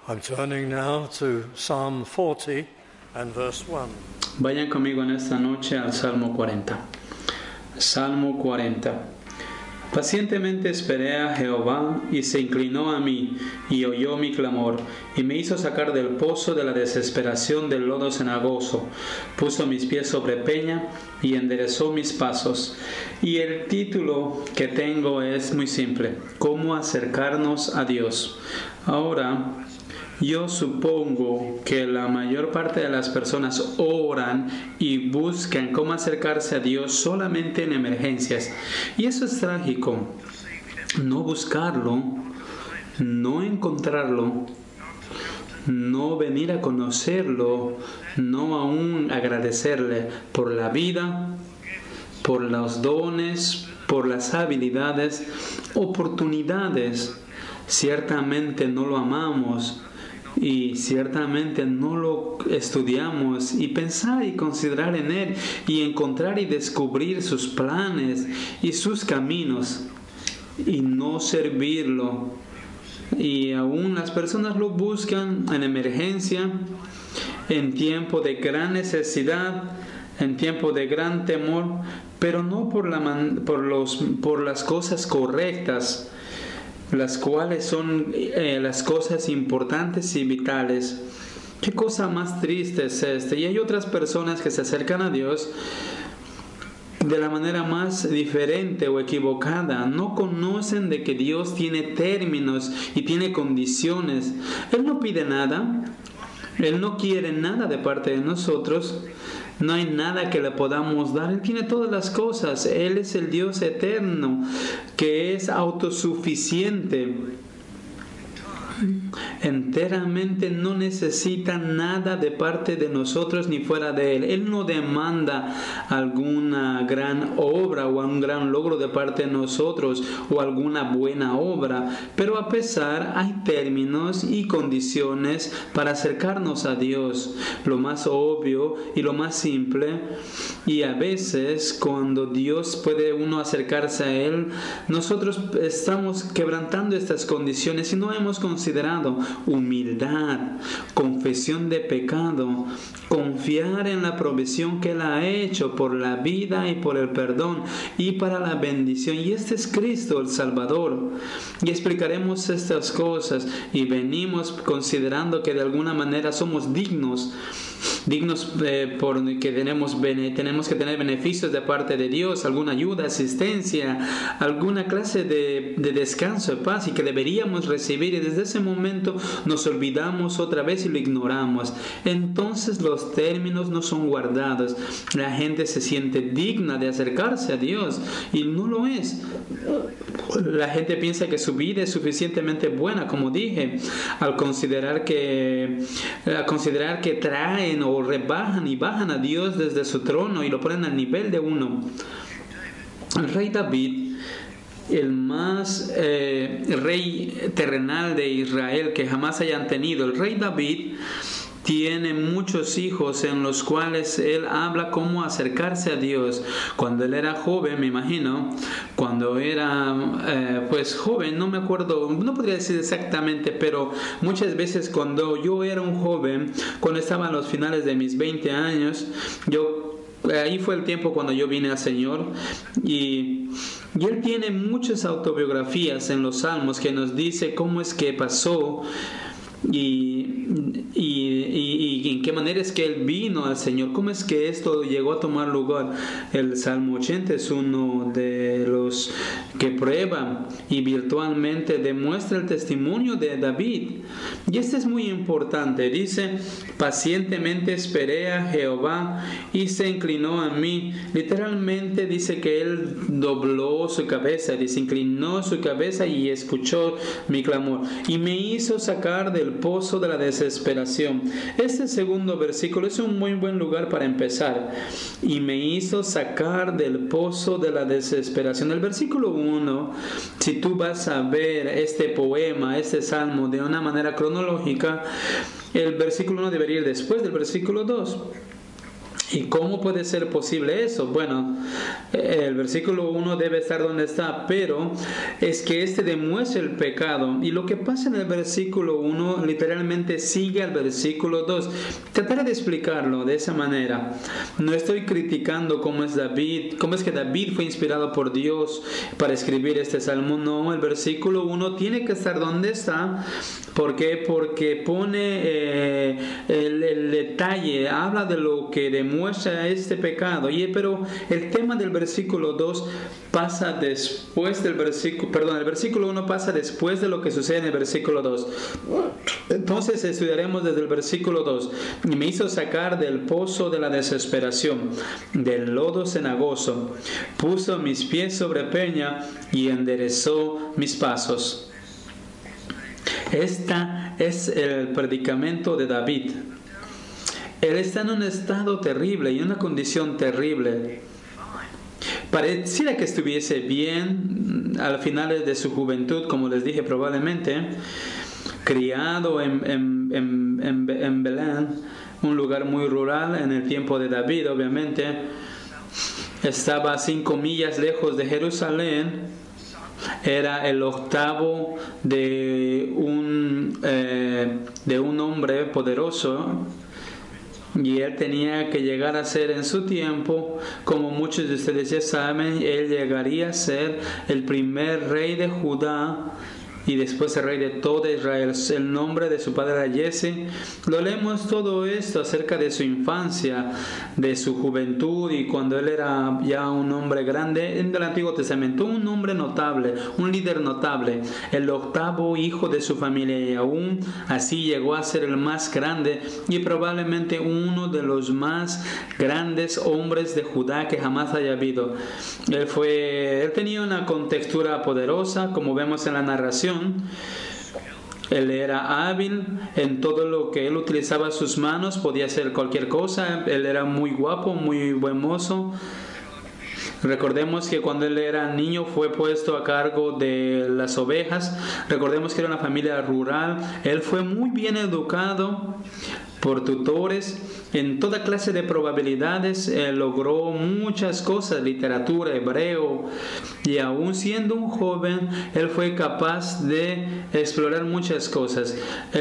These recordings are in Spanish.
I'm turning now to Psalm 40 and verse 1. Vayan conmigo en esta noche al Salmo 40. Salmo 40. Pacientemente esperé a Jehová, y se inclinó a mí, y oyó mi clamor, y me hizo sacar del pozo de la desesperación del lodo cenagoso. Puso mis pies sobre peña, y enderezó mis pasos. Y el título que tengo es muy simple: ¿Cómo acercarnos a Dios? Ahora, yo supongo que la mayor parte de las personas oran y buscan cómo acercarse a Dios solamente en emergencias. Y eso es trágico. No buscarlo, no encontrarlo, no venir a conocerlo, no aún agradecerle por la vida, por los dones, por las habilidades, oportunidades. Ciertamente no lo amamos. Y ciertamente no lo estudiamos y pensar y considerar en Él y encontrar y descubrir sus planes y sus caminos y no servirlo. Y aún las personas lo buscan en emergencia, en tiempo de gran necesidad, en tiempo de gran temor, pero no por las cosas correctas, las cuales son las cosas importantes y vitales. Qué cosa más triste es esta. Y hay otras personas que se acercan a Dios de la manera más diferente o equivocada. No conocen de que Dios tiene términos y tiene condiciones. Él no pide nada. Él no quiere nada de parte de nosotros. No hay nada que le podamos dar. Él tiene todas las cosas. Él es el Dios eterno, que es autosuficiente. Enteramente no necesita nada de parte de nosotros ni fuera de Él. Él no demanda alguna gran obra o un gran logro de parte de nosotros o alguna buena obra, pero a pesar hay términos y condiciones para acercarnos a Dios. Lo más obvio y lo más simple, y a veces cuando Dios puede uno acercarse a Él, nosotros estamos quebrantando estas condiciones y no hemos considerado humildad, confesión de pecado, confiar en la provisión que Él ha hecho por la vida y por el perdón y para la bendición. Y este es Cristo el Salvador. Y explicaremos estas cosas y venimos considerando que de alguna manera somos dignos porque tenemos que tener beneficios de parte de Dios, alguna ayuda, asistencia, alguna clase de descanso, de paz, y que deberíamos recibir, y desde ese momento nos olvidamos otra vez y lo ignoramos. Entonces los términos no son guardados. La gente se siente digna de acercarse a Dios y no lo es. La gente piensa que su vida es suficientemente buena, como dije, al considerar que traen o rebajan y bajan a Dios desde su trono y lo ponen al nivel de uno. El rey David, el más rey terrenal de Israel que jamás hayan tenido, el rey David tiene muchos hijos en los cuales él habla cómo acercarse a Dios. Cuando él era joven, me imagino, cuando era joven, no me acuerdo, no podría decir exactamente, pero muchas veces cuando yo era un joven, cuando estaba a los finales de mis 20 años, ahí fue el tiempo cuando yo vine al Señor, y él tiene muchas autobiografías en los Salmos que nos dice cómo es que pasó y en qué manera es que él vino al Señor, cómo es que esto llegó a tomar lugar. El Salmo 80 es uno de los que prueba y virtualmente demuestra el testimonio de David, y este es muy importante. Dice: pacientemente esperé a Jehová y se inclinó a mí. Literalmente dice que él dobló su cabeza, dice, inclinó su cabeza y escuchó mi clamor y me hizo sacar del pozo de la desesperación. Este segundo versículo es un muy buen lugar para empezar. Y me hizo sacar del pozo de la desesperación. El versículo 1, si tú vas a ver este poema, este salmo de una manera cronológica, el versículo 1 debería ir después del versículo 2. ¿Y cómo puede ser posible eso? Bueno, el versículo 1 debe estar donde está, pero es que este demuestra el pecado. Y lo que pasa en el versículo 1 literalmente sigue al versículo 2. Trataré de explicarlo de esa manera. No estoy criticando cómo es que David fue inspirado por Dios para escribir este salmo. No, el versículo 1 tiene que estar donde está. ¿Por qué? Porque pone el detalle, habla de lo que demuestra este pecado. Pero el tema del versículo 2 pasa después del versículo, el versículo 1 pasa después de lo que sucede en el versículo 2. Entonces estudiaremos desde el versículo 2. Y me hizo sacar del pozo de la desesperación, del lodo cenagoso, puso mis pies sobre peña y enderezó mis pasos. Esta es el predicamento de David. Él está en un estado terrible y en una condición terrible. Pareciera que estuviese bien al final de su juventud, como les dije probablemente, criado en Belén, un lugar muy rural en el tiempo de David, obviamente. Estaba a 5 millas lejos de Jerusalén. Era el octavo de un hombre poderoso, y él tenía que llegar a ser en su tiempo, como muchos de ustedes ya saben, él llegaría a ser el primer rey de Judá y después el rey de todo Israel. El nombre de su padre era Jesse. Lo leemos todo esto acerca de su infancia, de su juventud y cuando él era ya un hombre grande en el Antiguo Testamento, un hombre notable, un líder notable, el octavo hijo de su familia, y aún así llegó a ser el más grande y probablemente uno de los más grandes hombres de Judá que jamás haya habido. Él tenía una contextura poderosa, como vemos en la narración. Él era hábil en todo lo que él utilizaba sus manos, podía hacer cualquier cosa. Él era muy guapo, muy buen mozo. Recordemos que cuando él era niño fue puesto a cargo de las ovejas. Recordemos que era una familia rural. Él fue muy bien educado por tutores en toda clase de probabilidades. Logró muchas cosas, literatura, hebreo, y aún siendo un joven él fue capaz de explorar muchas cosas.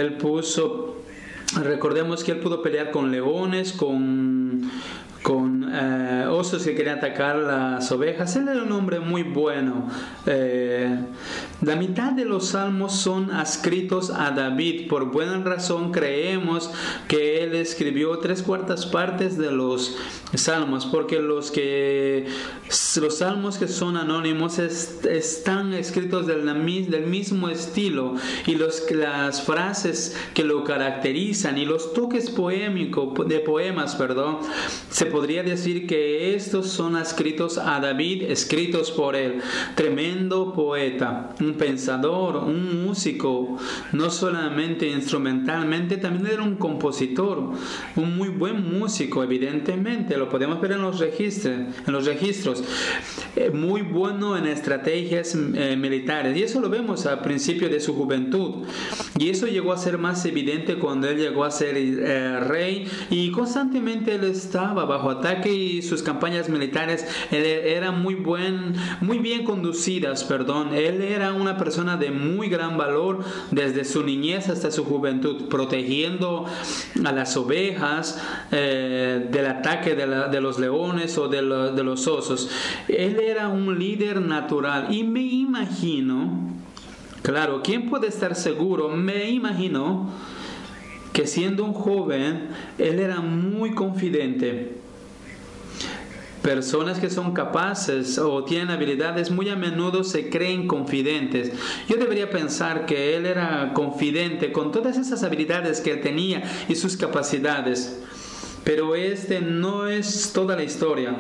Recordemos que él pudo pelear con leones, con osos que querían atacar las ovejas. Él era un hombre muy bueno. La mitad de los salmos son adscritos a David. Por buena razón creemos que él escribió 3/4 partes de los salmos, porque los salmos que son anónimos están escritos del mismo estilo, y las frases que lo caracterizan y los toques poemas, se podría decir que estos son adscritos a David, escritos por él. Tremendo poeta, un pensador, un músico, no solamente instrumentalmente, también era un compositor, un muy buen músico, evidentemente, lo podemos ver en los registros, muy bueno en estrategias militares, y eso lo vemos al principio de su juventud, y eso llegó a ser más evidente cuando él llegó a ser rey, y constantemente él estaba bajo ataque, y sus campañas militares eran muy bien conducidas. Él era una persona de muy gran valor desde su niñez hasta su juventud, protegiendo a las ovejas del ataque de los leones o de los osos. Él era un líder natural, y me imagino, claro, ¿quién puede estar seguro? Me imagino que siendo un joven él era muy confidente. Personas que son capaces o tienen habilidades muy a menudo se creen confidentes. Yo debería pensar que él era confidente con todas esas habilidades que él tenía y sus capacidades, pero no es toda la historia.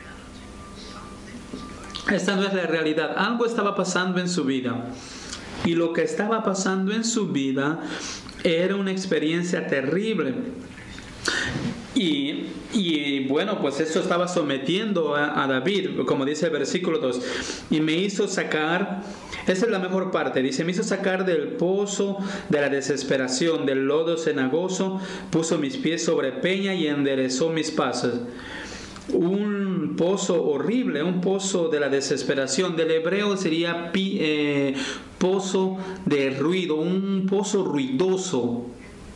Esta no es la realidad. Algo estaba pasando en su vida, y lo que estaba pasando en su vida era una experiencia terrible. Y bueno, pues eso estaba sometiendo a David, como dice el versículo 2. Y me hizo sacar Esa es la mejor parte. Dice, me hizo sacar del pozo de la desesperación, del lodo cenagoso, puso mis pies sobre peña y enderezó mis pasos. Un pozo horrible, un pozo de la desesperación. Del hebreo sería pozo de ruido, un pozo ruidoso.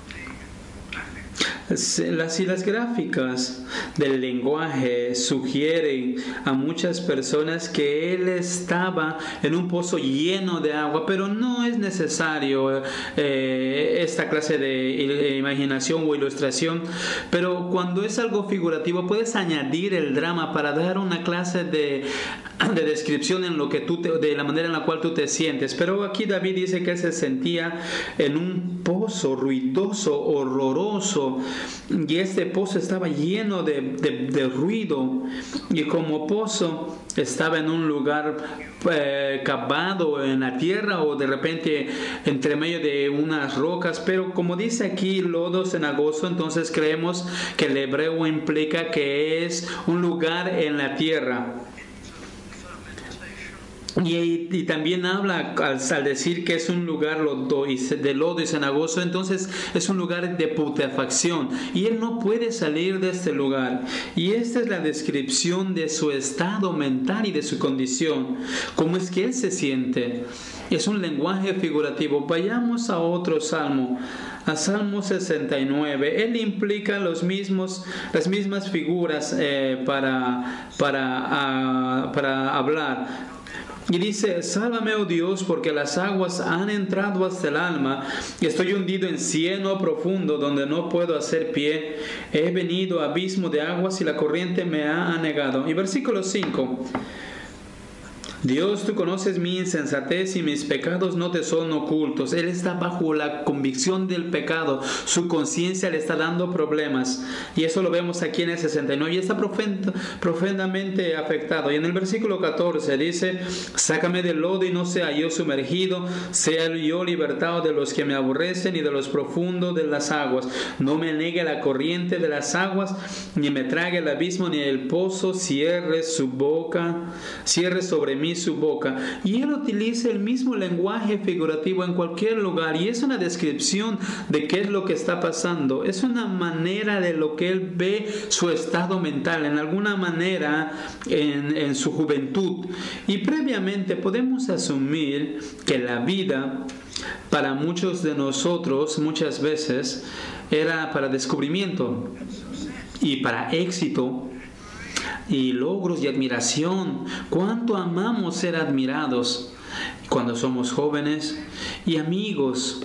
Las gráficas del lenguaje sugieren a muchas personas que él estaba en un pozo lleno de agua, pero no es necesario esta clase de imaginación o ilustración. Pero cuando es algo figurativo, puedes añadir el drama para dar una clase de descripción en lo que de la manera en la cual tú te sientes. Pero aquí David dice que él se sentía en un pozo ruidoso, horroroso, y este pozo estaba lleno de ruido, y como pozo estaba en un lugar cavado en la tierra o de repente entre medio de unas rocas. Pero como dice aquí lodo cenagoso, entonces creemos que el hebreo implica que es un lugar en la tierra. Y también habla al decir que es un lugar de lodo y cenagoso, entonces es un lugar de putrefacción, y él no puede salir de este lugar. Y esta es la descripción de su estado mental y de su condición, cómo es que él se siente. Es un lenguaje figurativo. Vayamos a otro salmo, a Salmo 69. Él implica las mismas figuras para hablar. Y dice, sálvame, oh Dios, porque las aguas han entrado hasta el alma, y estoy hundido en cieno profundo, donde no puedo hacer pie. He venido a abismo de aguas, y la corriente me ha anegado. Y versículo 5. Dios, tú conoces mi insensatez y mis pecados no te son ocultos. Él está bajo la convicción del pecado. Su conciencia le está dando problemas. Y eso lo vemos aquí en el 69. Y está profundamente afectado. Y en el versículo 14 dice, sácame del lodo y no sea yo sumergido. Sea yo libertado de los que me aborrecen y de los profundos de las aguas. No me negue la corriente de las aguas, ni me trague el abismo, ni el pozo cierre sobre mí su boca. Y él utiliza el mismo lenguaje figurativo en cualquier lugar, y es una descripción de qué es lo que está pasando. Es una manera de lo que él ve su estado mental, en alguna manera en su juventud. Y previamente podemos asumir que la vida para muchos de nosotros muchas veces era para descubrimiento y para éxito y logros y admiración. Cuánto amamos ser admirados cuando somos jóvenes, y amigos,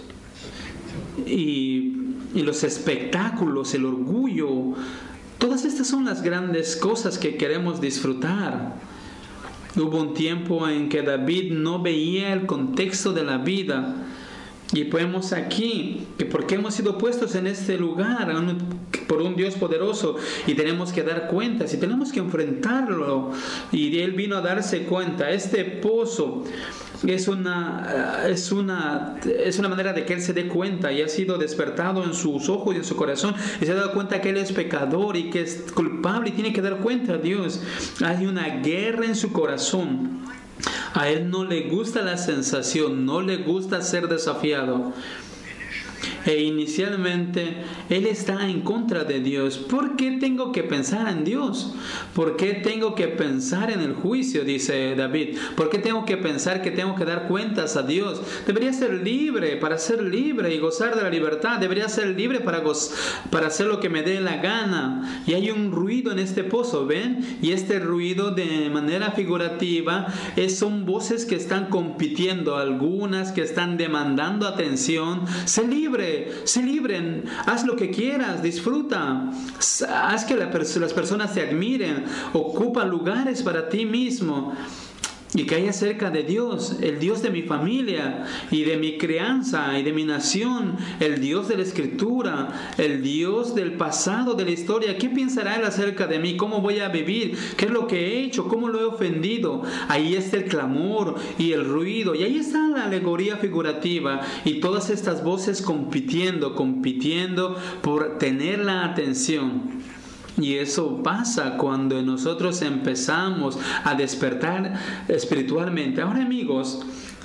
y los espectáculos, el orgullo. Todas estas son las grandes cosas que queremos disfrutar. Hubo un tiempo en que David no veía el contexto de la vida. Y vemos aquí que porque hemos sido puestos en este lugar por un Dios poderoso, y tenemos que dar cuentas y tenemos que enfrentarlo. Y él vino a darse cuenta. Este pozo es una manera de que él se dé cuenta, y ha sido despertado en sus ojos y en su corazón, y se ha dado cuenta que él es pecador y que es culpable y tiene que dar cuenta a Dios. Hay una guerra en su corazón. A él no le gusta la sensación, no le gusta ser desafiado. E inicialmente él está en contra de Dios. ¿Por qué tengo que pensar en Dios? ¿Por qué tengo que pensar en el juicio? Dice David. ¿Por qué tengo que pensar que tengo que dar cuentas a Dios? Debería ser libre para ser libre y gozar de la libertad. Debería ser libre para hacer lo que me dé la gana. Y hay un ruido en este pozo, ¿ven? Y este ruido, de manera figurativa, son voces que están compitiendo, algunas que están demandando atención. Sé libre, haz lo que quieras, disfruta, haz que las personas te admiren, ocupa lugares para ti mismo. Y que haya cerca de Dios, el Dios de mi familia y de mi crianza y de mi nación, el Dios de la Escritura, el Dios del pasado, de la historia. ¿Qué pensará Él acerca de mí? ¿Cómo voy a vivir? ¿Qué es lo que he hecho? ¿Cómo lo he ofendido? Ahí está el clamor y el ruido, y ahí está la alegoría figurativa, y todas estas voces compitiendo por tener la atención. Y eso pasa cuando nosotros empezamos a despertar espiritualmente. Ahora, amigos,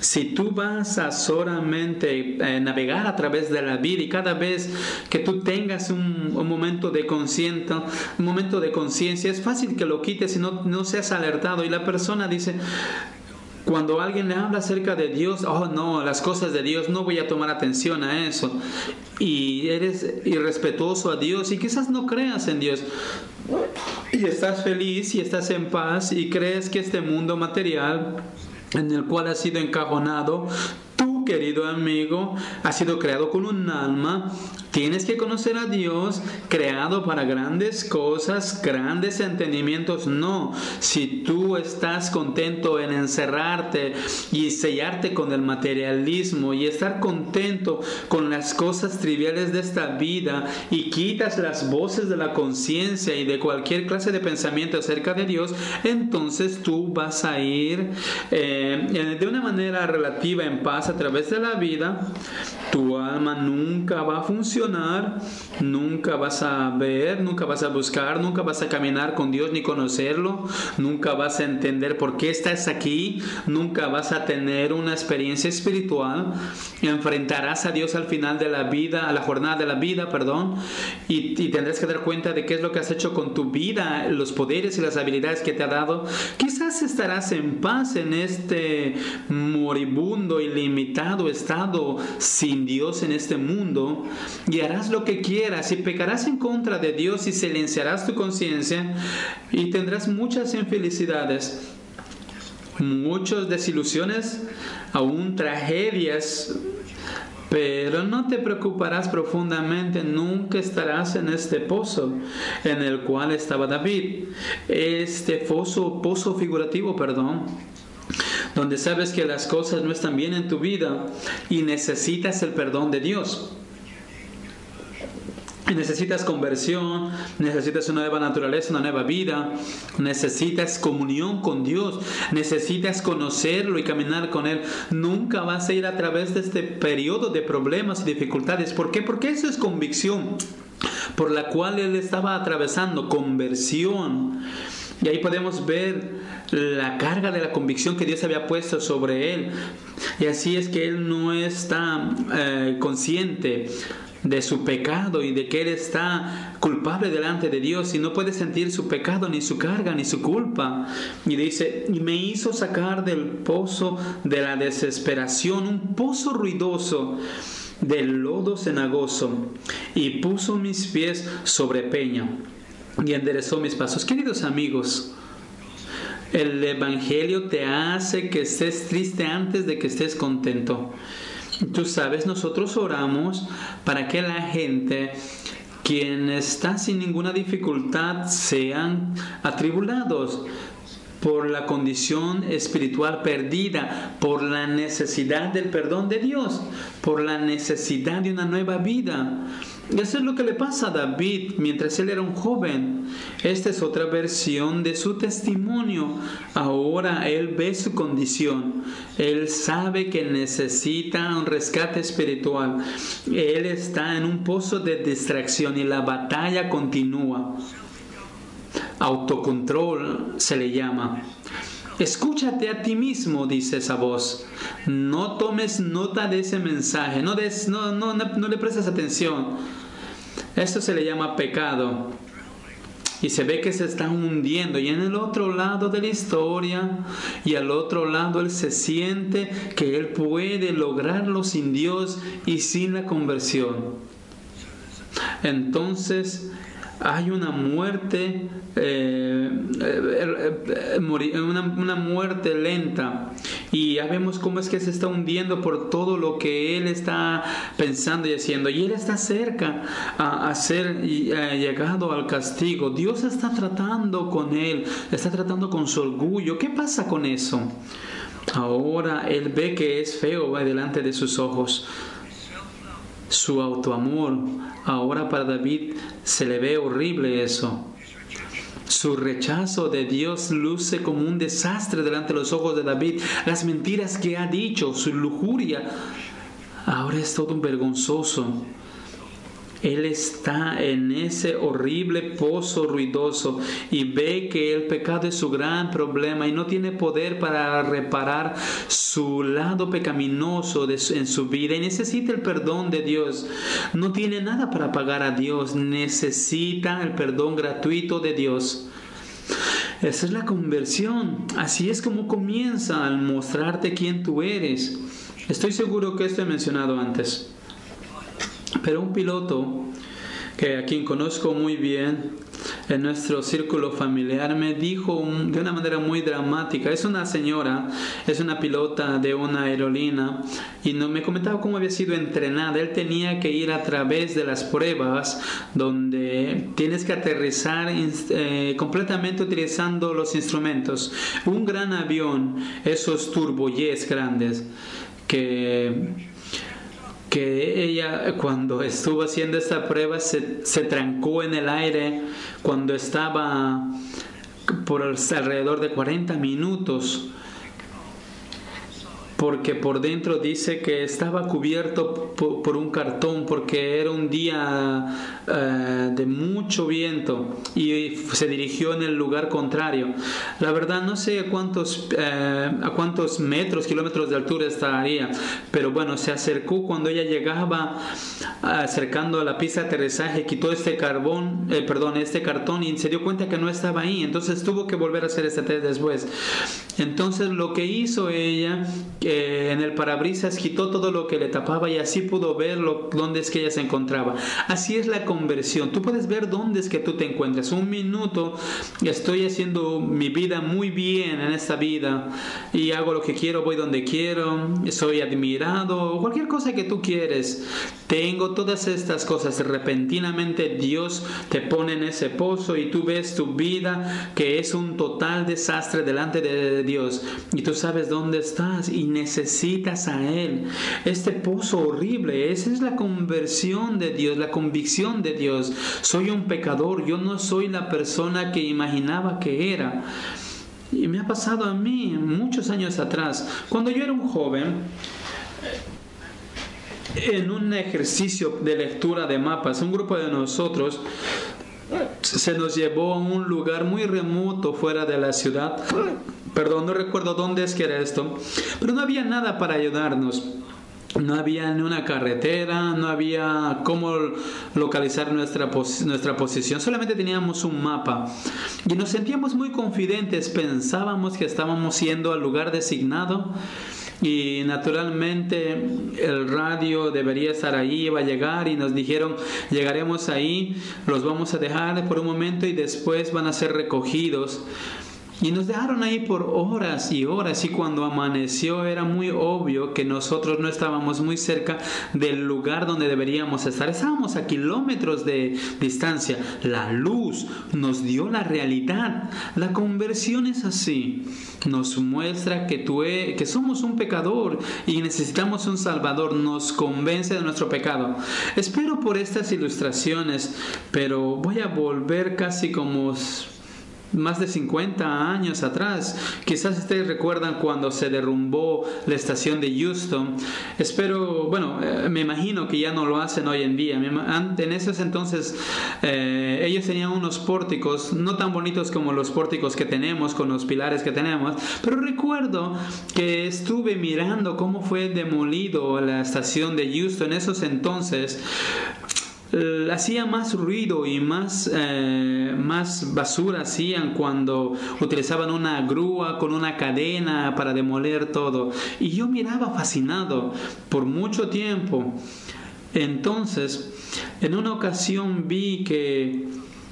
Si tú vas a solamente navegar a través de la vida y cada vez que tú tengas un momento de conciencia, es fácil que lo quites y no seas alertado. Y la persona dice, cuando alguien le habla acerca de Dios, oh no, las cosas de Dios, no voy a tomar atención a eso. Y eres irrespetuoso a Dios y quizás no creas en Dios. Y estás feliz y estás en paz y crees que este mundo material en el cual has sido encajonado, tú, querido amigo, has sido creado con un alma. Tienes que conocer a Dios, creado para grandes cosas, grandes entendimientos. No, si tú estás contento en encerrarte y sellarte con el materialismo y estar contento con las cosas triviales de esta vida y quitas las voces de la conciencia y de cualquier clase de pensamiento acerca de Dios, entonces tú vas a ir de una manera relativa en paz a través de la vida. Tu alma nunca va a funcionar, nunca vas a ver, nunca vas a buscar, nunca vas a caminar con Dios ni conocerlo, nunca vas a entender por qué estás aquí, nunca vas a tener una experiencia espiritual. Enfrentarás a Dios al final de la vida, a la jornada de la vida, y tendrás que dar cuenta de qué es lo que has hecho con tu vida, los poderes y las habilidades que te ha dado. Quizás estarás en paz en este moribundo y limitado estado sin Dios en este mundo, y harás lo que quieras y pecarás en contra de Dios y silenciarás tu conciencia y tendrás muchas infelicidades, muchas desilusiones, aún tragedias. Pero no te preocuparás profundamente, nunca estarás en este pozo en el cual estaba David, este pozo figurativo, donde sabes que las cosas no están bien en tu vida y necesitas el perdón de Dios. Necesitas conversión, necesitas una nueva naturaleza, una nueva vida, necesitas comunión con Dios, necesitas conocerlo y caminar con Él. Nunca vas a ir a través de este periodo de problemas y dificultades. ¿Por qué? Porque eso es convicción por la cual Él estaba atravesando, conversión. Y ahí podemos ver la carga de la convicción que Dios había puesto sobre Él. Y así es que Él no está consciente de su pecado y de que Él está culpable delante de Dios y no puede sentir su pecado, ni su carga, ni su culpa. Y dice, y me hizo sacar del pozo de la desesperación, un pozo ruidoso, del lodo cenagoso, y puso mis pies sobre peña y enderezó mis pasos. Queridos amigos, el Evangelio te hace que estés triste antes de que estés contento. Tú sabes, nosotros oramos para que la gente, quien está sin ninguna dificultad, sean atribulados por la condición espiritual perdida, por la necesidad del perdón de Dios, por la necesidad de una nueva vida. Y eso es lo que le pasa a David mientras él era un joven. Esta es otra versión de su testimonio. Ahora él ve su condición. Él sabe que necesita un rescate espiritual. Él está en un pozo de distracción y la batalla continúa. Autocontrol se le llama. Escúchate a ti mismo, dice esa voz. No tomes nota de ese mensaje. No le prestes atención. Esto se le llama pecado. Y se ve que se está hundiendo. Y en el otro lado de la historia, y al otro lado él se siente que él puede lograrlo sin Dios y sin la conversión. Entonces hay una muerte, una muerte lenta, y ya vemos cómo es que se está hundiendo por todo lo que él está pensando y haciendo, y él está cerca a ser llegado al castigo. Dios está tratando con él, está tratando con su orgullo. ¿Qué pasa con eso? Ahora él ve que es feo delante de sus ojos. Su autoamor, ahora para David se le ve horrible eso. Su rechazo de Dios luce como un desastre delante de los ojos de David. Las mentiras que ha dicho, su lujuria, ahora es todo un vergonzoso. Él está en ese horrible pozo ruidoso y ve que el pecado es su gran problema y no tiene poder para reparar su lado pecaminoso en su vida, y necesita el perdón de Dios. No tiene nada para pagar a Dios, necesita el perdón gratuito de Dios. Esa es la conversión. Así es como comienza al mostrarte quién tú eres. Estoy seguro que esto he mencionado antes, pero un piloto que a quien conozco muy bien en nuestro círculo familiar me dijo de una manera muy dramática. Es una señora, es una pilota de una aerolínea, y me comentaba cómo había sido entrenada. Él tenía que ir a través de las pruebas donde tienes que aterrizar completamente utilizando los instrumentos. Un gran avión, esos turbojets grandes, que ella, cuando estuvo haciendo esta prueba, se trancó en el aire cuando estaba por alrededor de 40 minutos, porque por dentro dice que estaba cubierto por un cartón, porque era un día de mucho viento y se dirigió en el lugar contrario. La verdad no sé a cuántos kilómetros de altura estaría, pero bueno, se acercó cuando ella llegaba, acercando a la pista de aterrizaje, quitó este cartón y se dio cuenta que no estaba ahí. Entonces tuvo que volver a hacer este test después. Entonces lo que hizo ella, en el parabrisas quitó todo lo que le tapaba y así pudo ver dónde es que ella se encontraba. Así es la conversión. Tú puedes ver dónde es que tú te encuentras. Un minuto estoy haciendo mi vida muy bien en esta vida y hago lo que quiero, voy donde quiero, soy admirado, cualquier cosa que tú quieres. Tengo todas estas cosas. Repentinamente Dios te pone en ese pozo y tú ves tu vida que es un total desastre delante de Dios, y tú sabes dónde estás y necesitas a Él. Este pozo horrible, esa es la conversión de Dios, la convicción de Dios. Soy un pecador, yo no soy la persona que imaginaba que era. Y me ha pasado a mí muchos años atrás, cuando yo era un joven. En un ejercicio de lectura de mapas, un grupo de nosotros se nos llevó a un lugar muy remoto fuera de la ciudad. No recuerdo dónde es que era esto, pero no había nada para ayudarnos. No había ni una carretera, no había cómo localizar nuestra posición, solamente teníamos un mapa y nos sentíamos muy confidentes, pensábamos que estábamos yendo al lugar designado. Y naturalmente el radio debería estar ahí, iba a llegar, y nos dijeron: llegaremos ahí, los vamos a dejar por un momento y después van a ser recogidos. Y nos dejaron ahí por horas y horas, y cuando amaneció era muy obvio que nosotros no estábamos muy cerca del lugar donde deberíamos estar. Estábamos a kilómetros de distancia. La luz nos dio la realidad. La conversión es así. Nos muestra que somos un pecador y necesitamos un Salvador. Nos convence de nuestro pecado. Espero por estas ilustraciones, pero voy a volver casi como más de 50 años atrás. Quizás ustedes recuerdan cuando se derrumbó la estación de Houston. Me imagino que ya no lo hacen hoy en día. En esos entonces ellos tenían unos pórticos no tan bonitos como los pórticos que tenemos, con los pilares que tenemos, pero recuerdo que estuve mirando cómo fue demolido la estación de Houston. En esos entonces hacía más ruido y más basura hacían cuando utilizaban una grúa con una cadena para demoler todo, y yo miraba fascinado por mucho tiempo. Entonces en una ocasión vi que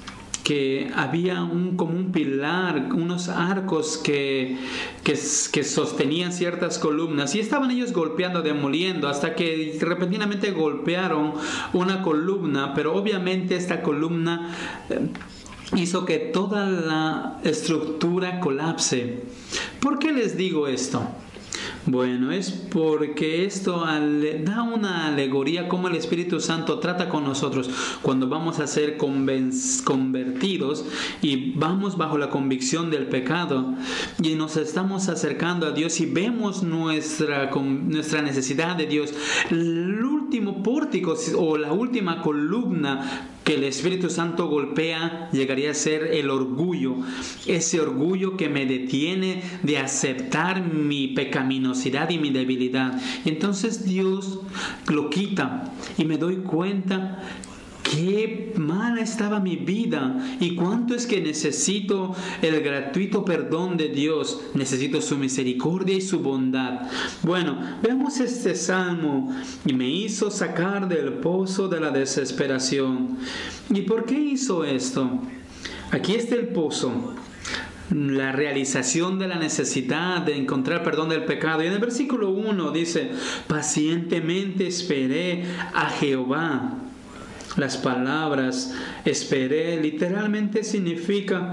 había como un pilar, unos arcos que sostenían ciertas columnas, y estaban ellos golpeando, demoliendo, hasta que repentinamente golpearon una columna, pero obviamente esta columna hizo que toda la estructura colapse. ¿Por qué les digo esto? Bueno, es porque esto da una alegoría cómo el Espíritu Santo trata con nosotros cuando vamos a ser convertidos y vamos bajo la convicción del pecado y nos estamos acercando a Dios y vemos nuestra necesidad de Dios. El último pórtico o la última columna que el Espíritu Santo golpea llegaría a ser el orgullo, ese orgullo que me detiene de aceptar mi pecaminosidad y mi debilidad. Y entonces Dios lo quita y me doy cuenta qué mala estaba mi vida y cuánto es que necesito el gratuito perdón de Dios, necesito su misericordia y su bondad. Bueno, veamos este salmo. Y me hizo sacar del pozo de la desesperación. ¿Y por qué hizo esto? Aquí está el pozo, la realización de la necesidad de encontrar perdón del pecado. Y en el versículo 1 dice: pacientemente esperé a Jehová. Las palabras esperé literalmente significa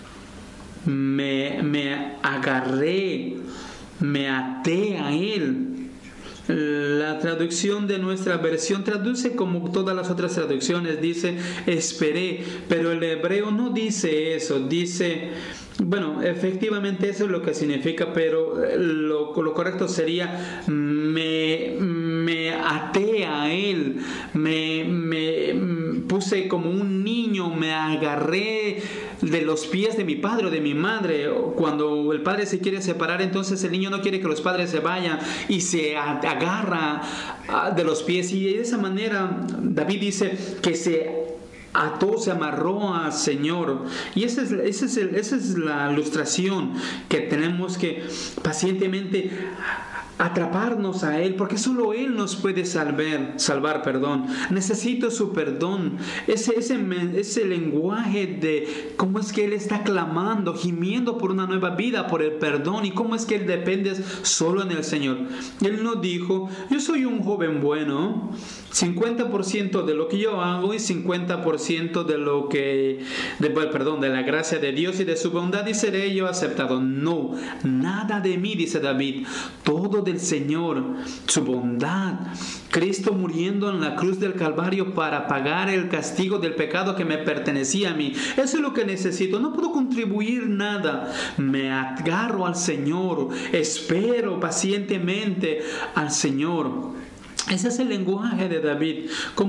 me agarré, me até a Él. La traducción de nuestra versión traduce como todas las otras traducciones, dice esperé, pero el hebreo no dice eso, dice, bueno, efectivamente eso es lo que significa, pero lo correcto sería me até a Él, me puse como un niño, me agarré de los pies de mi padre o de mi madre. Cuando el padre se quiere separar, entonces el niño no quiere que los padres se vayan y se agarra de los pies, y de esa manera David dice que se ató, se amarró al Señor. Y esa es la ilustración que tenemos que pacientemente atraparnos a Él, porque solo Él nos puede salvar, perdón. Necesito su perdón. Ese lenguaje de cómo es que Él está clamando, gimiendo por una nueva vida, por el perdón, y cómo es que Él depende solo en el Señor. Él no dijo: yo soy un joven bueno, 50% de lo que yo hago y 50% de la gracia de Dios y de su bondad, y seré yo aceptado. No, nada de mí, dice David, todo del Señor, su bondad. Cristo muriendo en la cruz del Calvario para pagar el castigo del pecado que me pertenecía a mí. Eso es lo que necesito. No puedo contribuir nada. Me agarro al Señor, espero pacientemente al Señor. Ese es el lenguaje de David,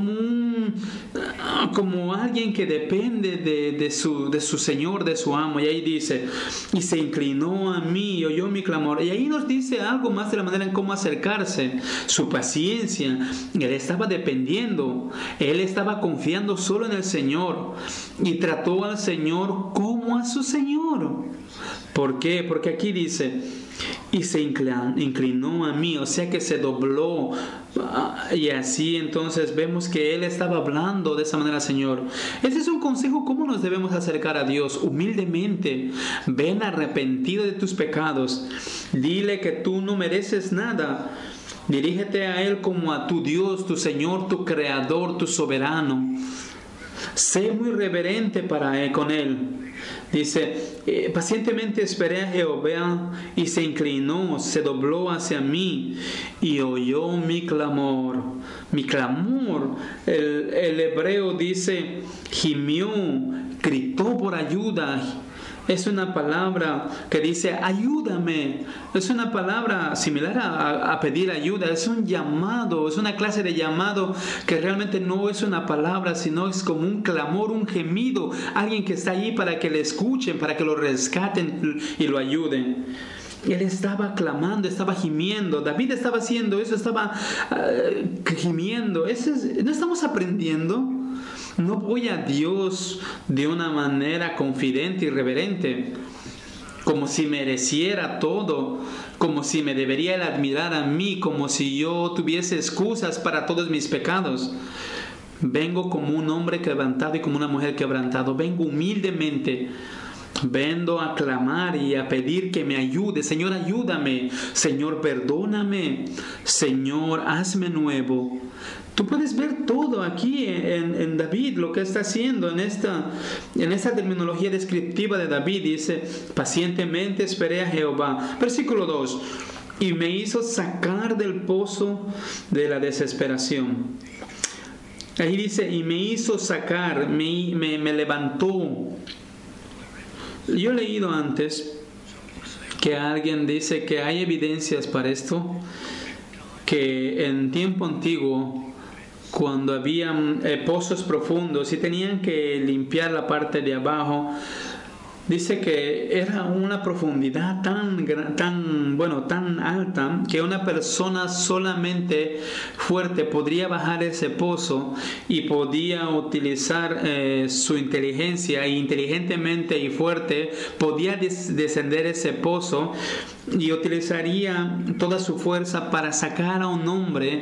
como alguien que depende de su Señor, de su amo. Y ahí dice: y se inclinó a mí y oyó mi clamor. Y ahí nos dice algo más de la manera en cómo acercarse, su paciencia. Él estaba dependiendo, él estaba confiando solo en el Señor y trató al Señor como a su Señor. ¿Por qué? Porque aquí dice: y se inclinó a mí, o sea que se dobló. Y así entonces vemos que Él estaba hablando de esa manera, Señor. Ese es un consejo: cómo nos debemos acercar a Dios humildemente. Ven arrepentido de tus pecados, dile que tú no mereces nada, dirígete a Él como a tu Dios, tu Señor, tu Creador, tu soberano. Sé muy reverente con Él. Dice: pacientemente esperé a Jehová y se inclinó, se dobló hacia mí y oyó mi clamor. Mi clamor, el hebreo dice gimió, gritó por ayuda. Es una palabra que dice ayúdame. Es una palabra similar a pedir ayuda. Es un llamado, es una clase de llamado que realmente no es una palabra, sino es como un clamor, un gemido. Alguien que está allí para que le escuchen, para que lo rescaten y lo ayuden. Él estaba clamando, estaba gimiendo. David estaba haciendo eso, estaba gimiendo. ¿No estamos aprendiendo? No voy a Dios de una manera confidente y reverente, como si mereciera todo, como si me debería Él admirar a mí, como si yo tuviese excusas para todos mis pecados. Vengo como un hombre quebrantado y como una mujer quebrantado. Vengo humildemente. Vengo a clamar y a pedir que me ayude. Señor, ayúdame. Señor, perdóname. Señor, hazme nuevo. Tú puedes ver todo aquí en David, lo que está haciendo en esta terminología descriptiva de David. Dice: pacientemente esperé a Jehová. Versículo 2. y me hizo sacar del pozo de la desesperación. Ahí dice, y me hizo sacar, me levantó. Yo he leído antes que alguien dice que hay evidencias para esto, que en tiempo antiguo, cuando habían pozos profundos y tenían que limpiar la parte de abajo, dice que era una profundidad tan alta que una persona solamente fuerte podría bajar ese pozo y podía utilizar su inteligencia, e inteligentemente y fuerte podía descender ese pozo y utilizaría toda su fuerza para sacar a un hombre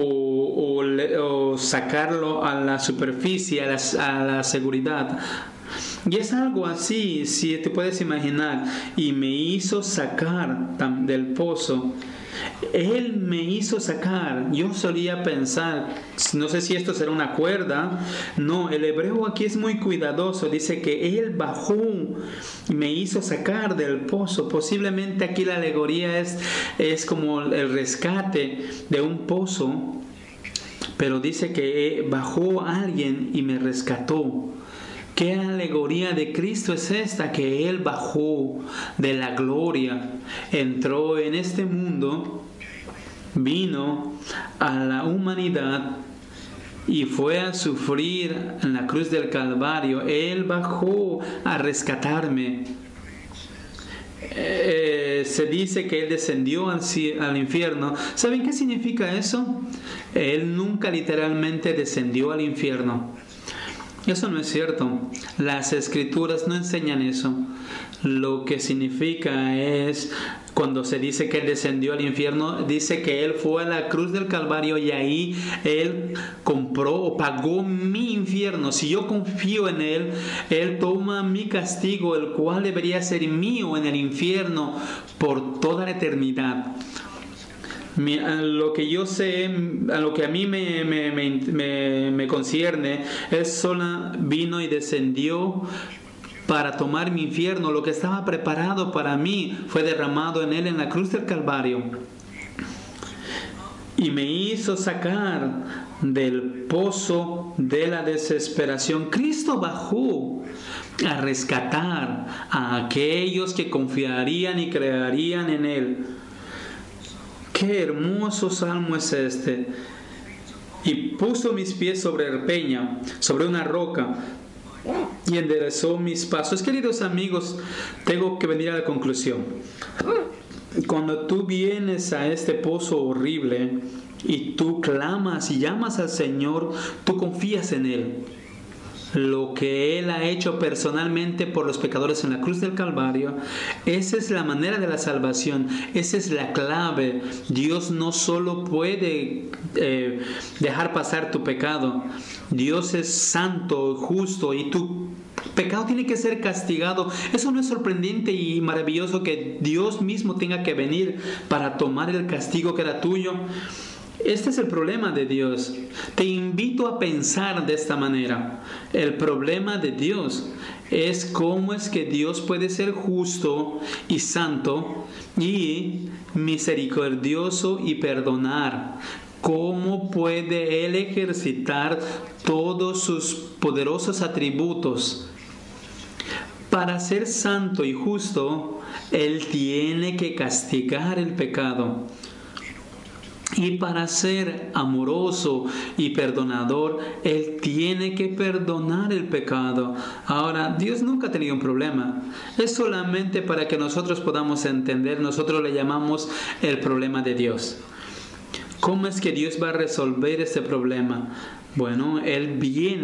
o sacarlo a la superficie, a la seguridad. Y es algo así, si te puedes imaginar. Y me hizo sacar del pozo. Él me hizo sacar. Yo solía pensar, no sé si esto será una cuerda. No, el hebreo aquí es muy cuidadoso. Dice que Él bajó y me hizo sacar del pozo. Posiblemente aquí la alegoría es como el rescate de un pozo. Pero dice que bajó alguien y me rescató. ¿Qué alegoría de Cristo es esta? Que Él bajó de la gloria, entró en este mundo, vino a la humanidad y fue a sufrir en la cruz del Calvario. Él bajó a rescatarme. Se dice que Él descendió al infierno. ¿Saben qué significa eso? Él nunca literalmente descendió al infierno. Eso no es cierto. Las escrituras no enseñan eso. Lo que significa es, cuando se dice que Él descendió al infierno, dice que Él fue a la cruz del Calvario y ahí Él compró o pagó mi infierno. Si yo confío en Él, Él toma mi castigo, el cual debería ser mío en el infierno por toda la eternidad. A lo que yo sé, a lo que a mí me concierne, Él solo vino y descendió para tomar mi infierno. Lo que estaba preparado para mí fue derramado en Él en la cruz del Calvario. Y me hizo sacar del pozo de la desesperación. Cristo bajó a rescatar a aquellos que confiarían y creerían en Él. Qué hermoso salmo es este. Y puso mis pies sobre peña, sobre una roca, y enderezó mis pasos. Queridos amigos, tengo que venir a la conclusión. Cuando tú vienes a este pozo horrible y tú clamas y llamas al Señor, tú confías en Él. Lo que Él ha hecho personalmente por los pecadores en la cruz del Calvario, esa es la manera de la salvación, esa es la clave. Dios no solo puede dejar pasar tu pecado. Dios es santo, justo, y tu pecado tiene que ser castigado. Eso no es sorprendente y maravilloso que Dios mismo tenga que venir para tomar el castigo que era tuyo. Este es el problema de Dios. Te invito a pensar de esta manera. El problema de Dios es cómo es que Dios puede ser justo y santo y misericordioso y perdonar. ¿Cómo puede Él ejercitar todos sus poderosos atributos? Para ser santo y justo, Él tiene que castigar el pecado. Y para ser amoroso y perdonador, Él tiene que perdonar el pecado. Ahora, Dios nunca ha tenido un problema. Es solamente para que nosotros podamos entender. Nosotros le llamamos el problema de Dios. ¿Cómo es que Dios va a resolver este problema? Bueno, Él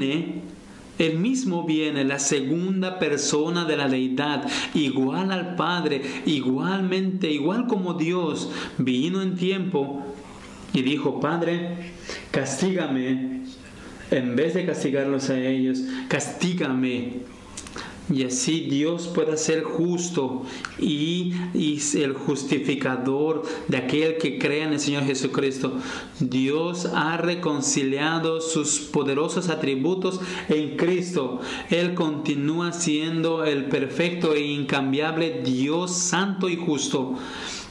mismo viene, la segunda persona de la deidad, igual al Padre, igual como Dios, vino en tiempo y dijo: Padre, castígame, en vez de castigarlos a ellos, castígame. Y así Dios pueda ser justo y el justificador de aquel que crea en el Señor Jesucristo. Dios ha reconciliado sus poderosos atributos en Cristo. Él continúa siendo el perfecto e incambiable Dios santo y justo.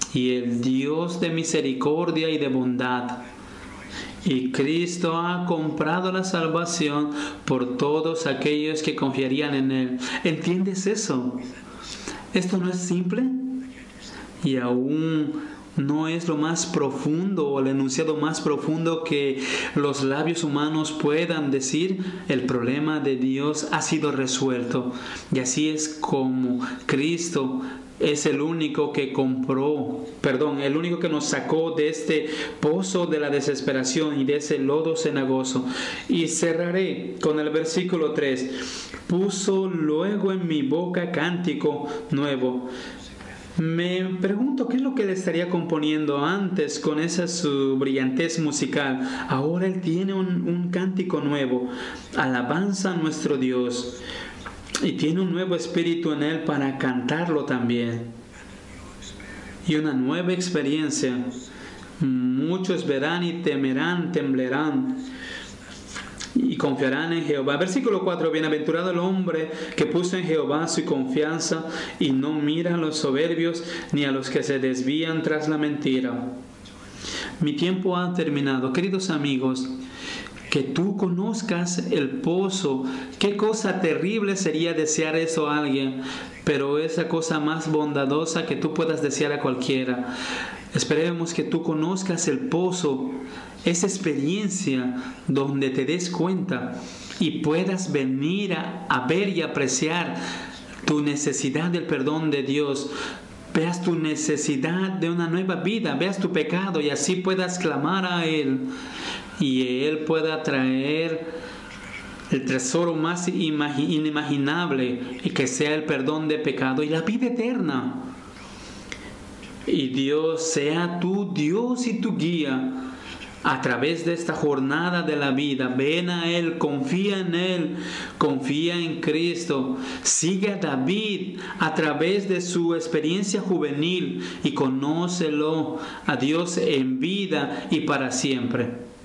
y el Dios de misericordia y de bondad. Y Cristo ha comprado la salvación por todos aquellos que confiarían en Él. ¿Entiendes eso? ¿Esto no es simple? Y aún no es lo más profundo o el enunciado más profundo que los labios humanos puedan decir. El problema de Dios ha sido resuelto. Y así es como Cristo es el único que el único que nos sacó de este pozo de la desesperación y de ese lodo cenagoso. Y cerraré con el versículo 3. Puso luego en mi boca cántico nuevo. Me pregunto qué es lo que le estaría componiendo antes con esa su brillantez musical. Ahora él tiene un cántico nuevo, alabanza a nuestro Dios, y tiene un nuevo espíritu en él para cantarlo también, y una nueva experiencia. Muchos verán y temerán, temblarán y confiarán en Jehová. Versículo 4. Bienaventurado el hombre que puso en Jehová su confianza y no mira a los soberbios ni a los que se desvían tras la mentira. Mi tiempo ha terminado. Queridos amigos, que tú conozcas el pozo. Qué cosa terrible sería desear eso a alguien, pero esa cosa más bondadosa que tú puedas desear a cualquiera. Esperemos que tú conozcas el pozo, esa experiencia donde te des cuenta y puedas venir a ver y apreciar tu necesidad del perdón de Dios. Veas tu necesidad de una nueva vida, veas tu pecado y así puedas clamar a Él. Y Él pueda traer el tesoro más inimaginable, y que sea el perdón de pecado y la vida eterna. Y Dios sea tu Dios y tu guía a través de esta jornada de la vida. Ven a Él, confía en Él, confía en Cristo. Sigue a David a través de su experiencia juvenil y conócelo a Dios en vida y para siempre.